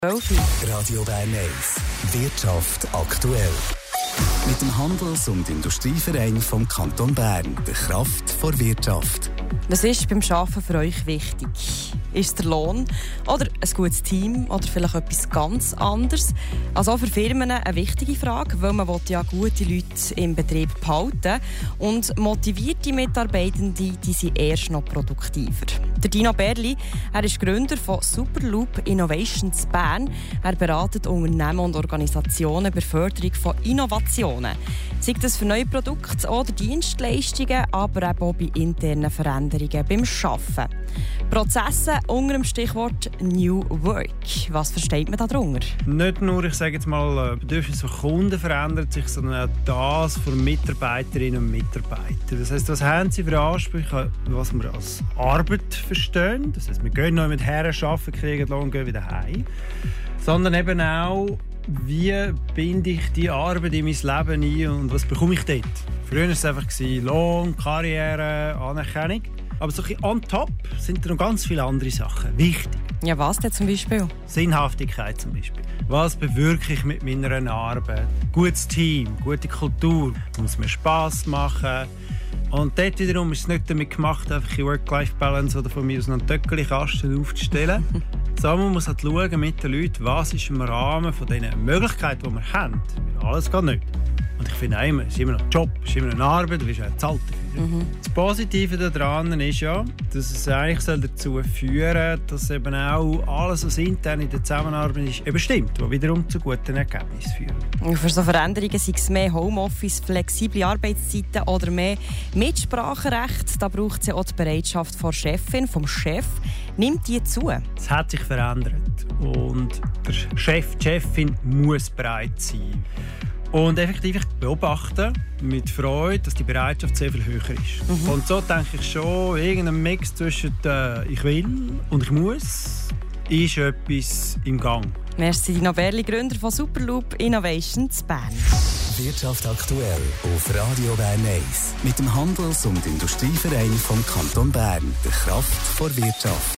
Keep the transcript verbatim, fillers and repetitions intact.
Radio Bern eins. Wirtschaft aktuell. Mit dem Handels- und Industrieverein vom Kanton Bern. Der Kraft vor Wirtschaft. Was ist beim Arbeiten für euch wichtig? Ist es der Lohn oder ein gutes Team oder vielleicht etwas ganz anderes? Also auch für Firmen eine wichtige Frage, weil man ja gute Leute im Betrieb behalten und motivierte Mitarbeitende, die sind erst noch produktiver. Der Dino Berli, er ist Gründer von Superloop Innovations Bern. Er berät Unternehmen und Organisationen bei der Förderung von Innovationen. Sei das für neue Produkte oder Dienstleistungen, aber eben auch bei internen Veränderungen beim Arbeiten. Prozesse unter dem Stichwort New Work. Was versteht man darunter? Nicht nur, ich sage jetzt mal, Bedürfnisse von Kunden verändert sich, sondern auch das von Mitarbeiterinnen und Mitarbeitern. Das heisst, was haben sie für Ansprüche, was wir als Arbeit verstehen? Das heisst, wir gehen noch mit her, arbeiten, kriegen Lohn und gehen wieder heim. Sondern eben auch, wie binde ich die Arbeit in mein Leben ein und was bekomme ich dort? Früher war es einfach Lohn, Karriere, Anerkennung. Aber so ein bisschen on top sind da noch ganz viele andere Sachen wichtig. Ja, was denn zum Beispiel? Sinnhaftigkeit zum Beispiel. Was bewirke ich mit meiner Arbeit? Gutes Team, gute Kultur, muss mir Spass machen. Und dort wiederum ist es nicht damit gemacht, einfach die Work-Life-Balance oder von mir aus noch einen Töckeli-Kasten aufzustellen. Sondern man muss halt schauen mit den Leuten, was ist im Rahmen von den Möglichkeiten, die wir haben. Alles geht nicht. Und ich finde immer, es ist immer noch ein Job, es ist immer eine Arbeit, du wirst auch bezahlt dafür. Mhm. Das Positive daran ist ja, dass es eigentlich dazu führen soll, dass eben auch alles, was intern in der Zusammenarbeit ist, eben stimmt, was wiederum zu guten Ergebnissen führt. Und für so Veränderungen, sei es mehr Homeoffice, flexible Arbeitszeiten oder mehr Mitspracherecht, da braucht es ja auch die Bereitschaft von der Chefin, vom Chef. Nimmt die zu? Es hat sich verändert und der Chef, die Chefin muss bereit sein. Und effektiv beobachten mit Freude, dass die Bereitschaft sehr viel höher ist. Mhm. Und so denke ich schon, irgendein Mix zwischen äh, «ich will» und «ich muss» ist etwas im Gang. Merci, Dino Berli, Gründer von Superloop Innovations Bern. Wirtschaft aktuell auf Radio Bern eins. Mit dem Handels- und Industrieverein vom Kanton Bern. Der Kraft vor Wirtschaft.